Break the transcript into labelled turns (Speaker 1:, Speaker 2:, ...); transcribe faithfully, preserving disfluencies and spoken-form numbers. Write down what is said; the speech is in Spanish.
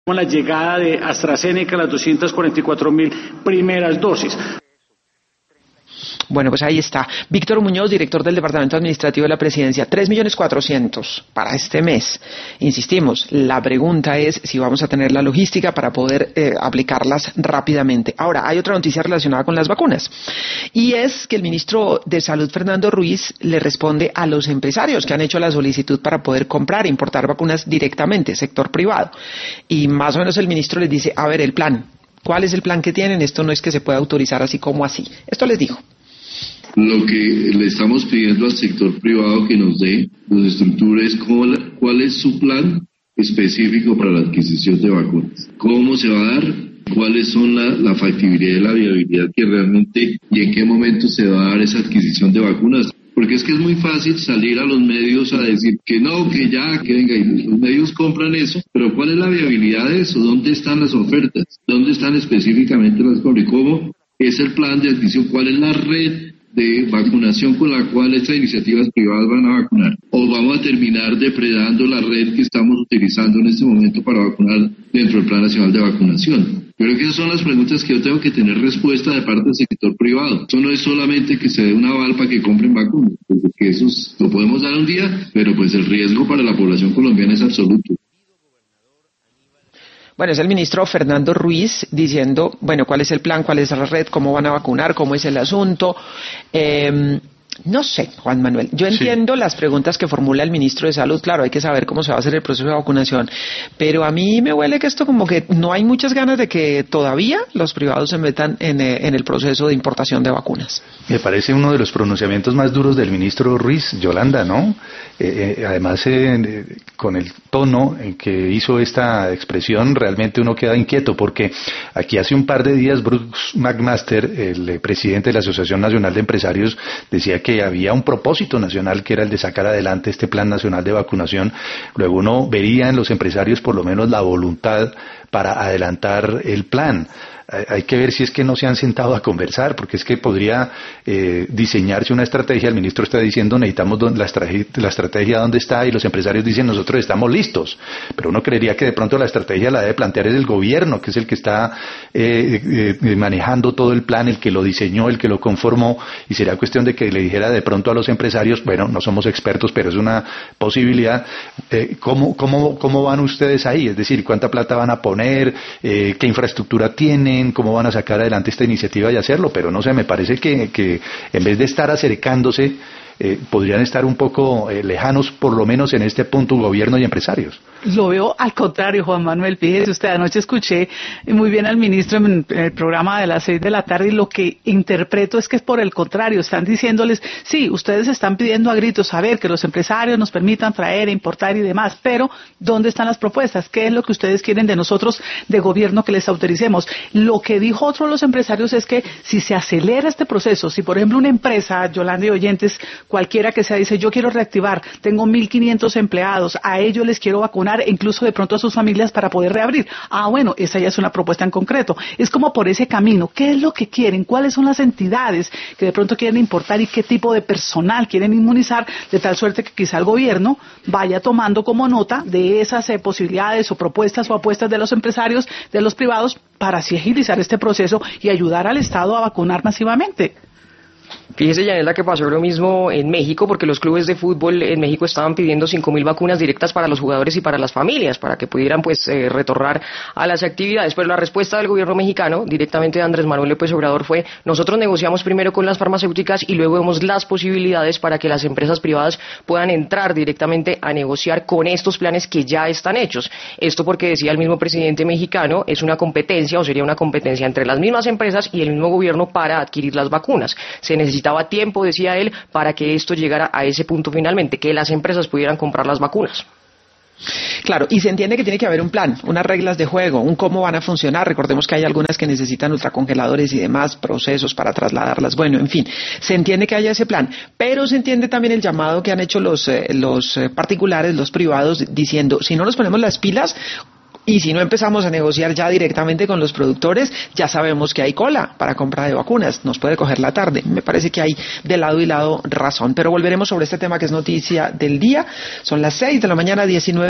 Speaker 1: la llegada de AstraZeneca, las doscientas cuarenta y cuatro mil primeras dosis.
Speaker 2: Bueno, pues ahí está. Víctor Muñoz, director del Departamento Administrativo de la Presidencia. tres millones cuatrocientos para este mes. Insistimos, la pregunta es si vamos a tener la logística para poder eh, aplicarlas rápidamente. Ahora, hay otra noticia relacionada con las vacunas. Y es que el ministro de Salud, Fernando Ruiz, le responde a los empresarios que han hecho la solicitud para poder comprar e importar vacunas directamente, sector privado. Y más o menos el ministro les dice, a ver, el plan. ¿Cuál es el plan que tienen? Esto no es que se pueda autorizar así como así. Esto les dijo.
Speaker 3: Lo que le estamos pidiendo al sector privado que nos dé, nos estructure, es cuál, cuál es su plan específico para la adquisición de vacunas. ¿Cómo se va a dar? ¿Cuáles son la, la factibilidad y la viabilidad que realmente y en qué momento se va a dar esa adquisición de vacunas? Porque es que es muy fácil salir a los medios a decir que no, que ya, que venga, y los medios compran eso, pero ¿cuál es la viabilidad de eso? ¿Dónde están las ofertas? ¿Dónde están específicamente las compras? ¿Cómo es el plan de adquisición? ¿Cuál es la red de vacunación con la cual estas iniciativas privadas van a vacunar? ¿O vamos a terminar depredando la red que estamos utilizando en este momento para vacunar dentro del Plan Nacional de Vacunación? Yo creo que esas son las preguntas que yo tengo que tener respuesta de parte del sector privado. Eso no es solamente que se dé una aval para que compren vacunas, porque eso lo podemos dar un día, pero pues el riesgo para la población colombiana es absoluto.
Speaker 2: Bueno, es el ministro Fernando Ruiz diciendo, bueno, cuál es el plan, cuál es la red, cómo van a vacunar, cómo es el asunto. Eh, no sé, Juan Manuel, yo entiendo sí. las preguntas que formula el ministro de Salud. Claro, hay que saber cómo se va a hacer el proceso de vacunación, pero a mí me huele que esto como que no hay muchas ganas de que todavía los privados se metan en, eh, en el proceso de importación de vacunas.
Speaker 4: Me parece uno de los pronunciamientos más duros del ministro Ruiz, Yolanda, ¿no? Eh, eh, además, eh, con el tono en que hizo esta expresión, realmente uno queda inquieto, porque aquí hace un par de días Bruce McMaster, el eh, presidente de la Asociación Nacional de Empresarios, decía que había un propósito nacional que era el de sacar adelante este Plan Nacional de Vacunación. Luego uno vería en los empresarios por lo menos la voluntad para adelantar el plan. Hay que ver si es que no se han sentado a conversar, porque es que podría eh, diseñarse una estrategia. El ministro está diciendo necesitamos la estrategia, la estrategia dónde está, y los empresarios dicen nosotros estamos listos, pero uno creería que de pronto la estrategia la debe plantear es el gobierno, que es el que está eh, eh, manejando todo el plan, el que lo diseñó, el que lo conformó, y sería cuestión de que le dijera de pronto a los empresarios, bueno, no somos expertos, pero es una posibilidad, eh, ¿cómo, cómo, cómo van ustedes ahí? Es decir, ¿cuánta plata van a poner? Eh, ¿qué infraestructura tienen? ¿Cómo van a sacar adelante esta iniciativa y hacerlo? Pero no sé, me parece que, que en vez de estar acercándose, eh, podrían estar un poco eh, lejanos, por lo menos en este punto, gobierno y empresarios.
Speaker 5: Lo veo al contrario, Juan Manuel. Fíjese usted, anoche escuché muy bien al ministro en el programa de las seis de la tarde, y lo que interpreto es que es por el contrario. Están diciéndoles, sí, ustedes están pidiendo a gritos, a ver, que los empresarios nos permitan traer, importar y demás, pero ¿dónde están las propuestas? ¿Qué es lo que ustedes quieren de nosotros, de gobierno, que les autoricemos? Lo que dijo otro de los empresarios es que si se acelera este proceso, si por ejemplo una empresa, Yolanda y oyentes, cualquiera que sea, dice, yo quiero reactivar, tengo mil quinientos empleados, a ellos les quiero vacunar, e incluso de pronto a sus familias para poder reabrir. Ah, bueno, esa ya es una propuesta en concreto. Es como por ese camino. ¿Qué es lo que quieren? ¿Cuáles son las entidades que de pronto quieren importar y qué tipo de personal quieren inmunizar? De tal suerte que quizá el gobierno vaya tomando como nota de esas eh, posibilidades o propuestas o apuestas de los empresarios, de los privados, para así agilizar este proceso y ayudar al Estado a vacunar masivamente.
Speaker 6: Fíjese, Yanela, que pasó lo mismo en México, porque los clubes de fútbol en México estaban pidiendo cinco mil vacunas directas para los jugadores y para las familias, para que pudieran pues eh, retornar a las actividades. Pero la respuesta del gobierno mexicano, directamente de Andrés Manuel López Obrador, fue: nosotros negociamos primero con las farmacéuticas y luego vemos las posibilidades para que las empresas privadas puedan entrar directamente a negociar con estos planes que ya están hechos. Esto porque, decía el mismo presidente mexicano, es una competencia, o sería una competencia entre las mismas empresas y el mismo gobierno para adquirir las vacunas. Se necesita Necesitaba tiempo, decía él, para que esto llegara a ese punto finalmente, que las empresas pudieran comprar las vacunas.
Speaker 2: Claro, y se entiende que tiene que haber un plan, unas reglas de juego, un cómo van a funcionar. Recordemos que hay algunas que necesitan ultracongeladores y demás procesos para trasladarlas. Bueno, en fin, se entiende que haya ese plan, pero se entiende también el llamado que han hecho los, eh, los eh, particulares, los privados, diciendo, si no nos ponemos las pilas, y si no empezamos a negociar ya directamente con los productores, ya sabemos que hay cola para compra de vacunas, nos puede coger la tarde. Me parece que hay de lado y lado razón, pero volveremos sobre este tema que es noticia del día. Son las seis de la mañana, diecinueve